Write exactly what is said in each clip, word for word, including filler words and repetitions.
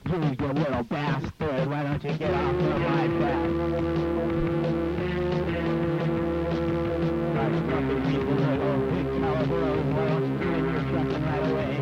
too, you little bastard. Why don't you get off the iPad? Right, fucking people that are big caliber of why don't you turn your trucking right away?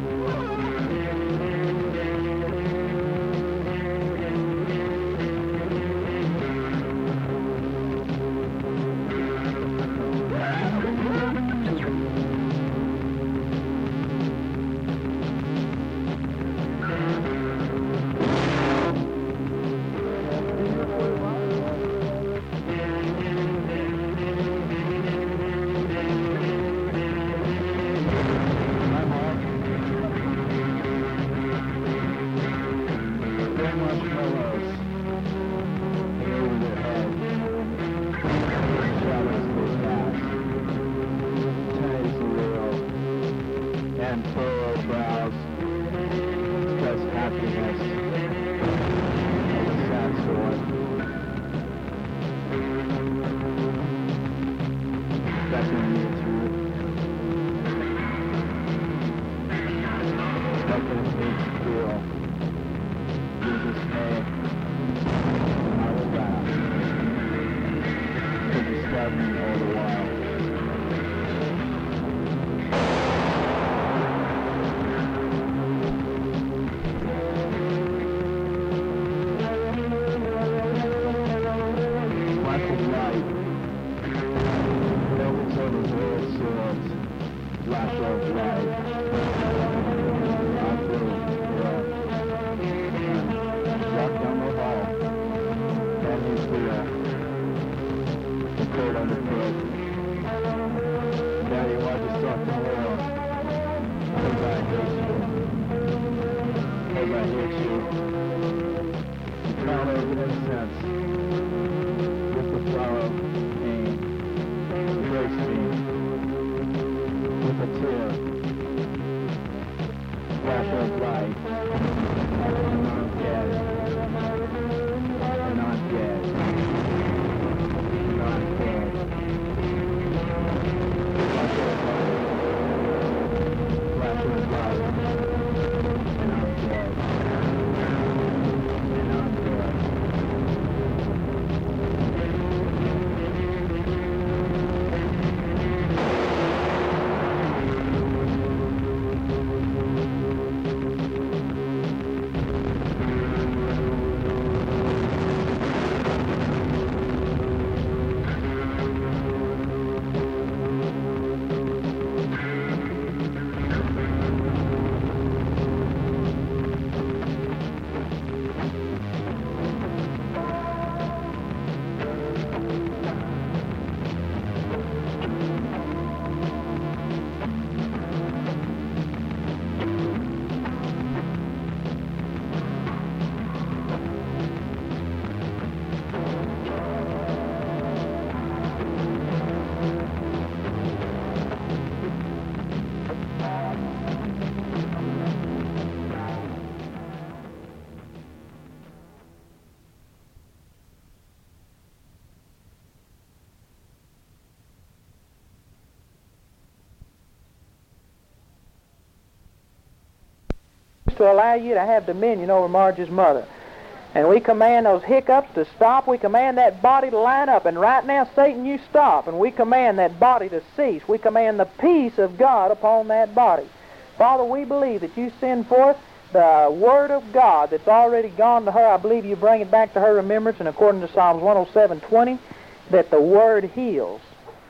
To allow you to have dominion over Marge's mother. And we command those hiccups to stop. We command that body to line up. And right now, Satan, you stop. And we command that body to cease. We command the peace of God upon that body. Father, we believe that you send forth the word of God that's already gone to her. I believe you bring it back to her remembrance. And according to Psalms one oh seven twenty, that the word heals.